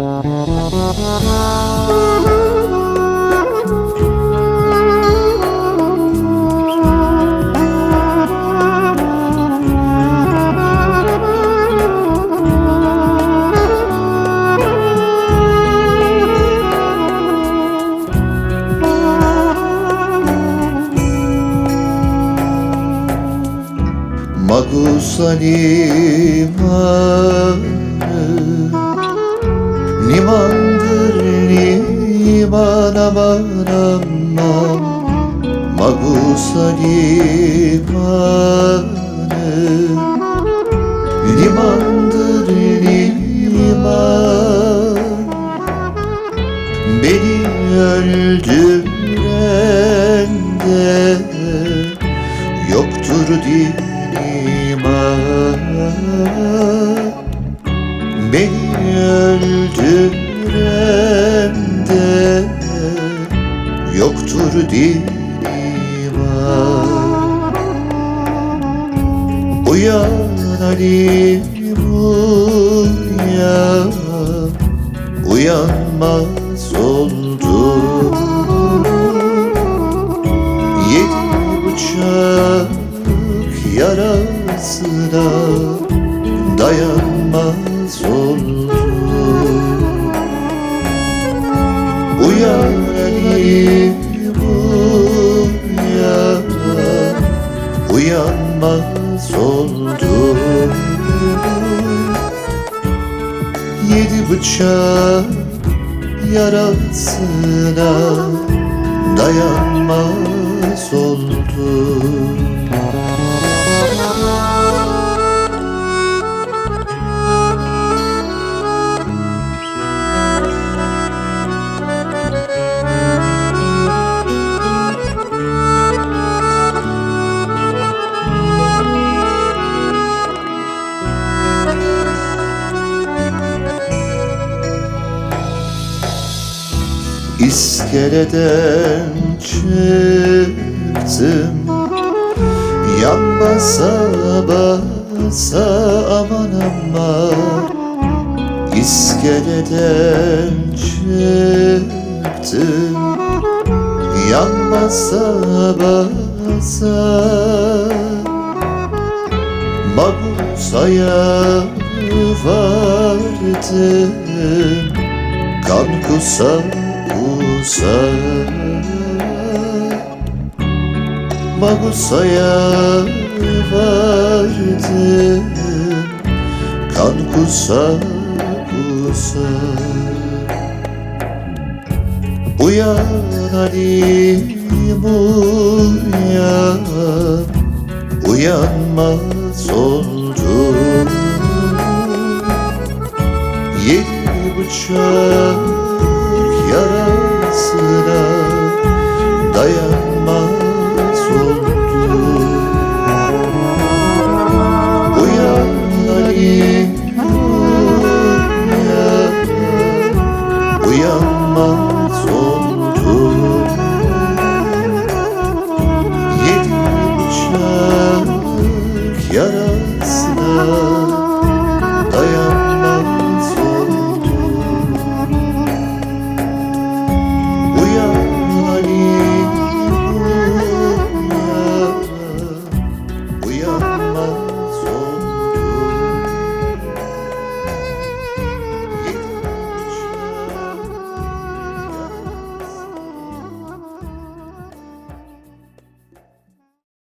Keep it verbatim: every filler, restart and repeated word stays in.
Magusa limanı limandır liman, aman aman. Magusa limanı limandır liman. Beni öldüren de yoktur diye beni öldüren de yoktur divan. Uyan Halim uyan, uyanmaz oldum. Yedi bıçak yarasına dayanmaz oldum. Uyan Halim uyan, uyanmaz oldum. Yedi bıçak yarasına dayanmaz oldum. İskeleden çıktım, yan basa basa aman aman. İskeleden çıktım, yan basa basa. Magusa'ya vardım, kan kusa kusa. Magusa'ya vardım, kan kusa kusa. Uyan Halim uyan, uyanmaz oldum. Yedi bıçak yarasına dayanmaz oldum. Uyan Halim uyan, uyanmaz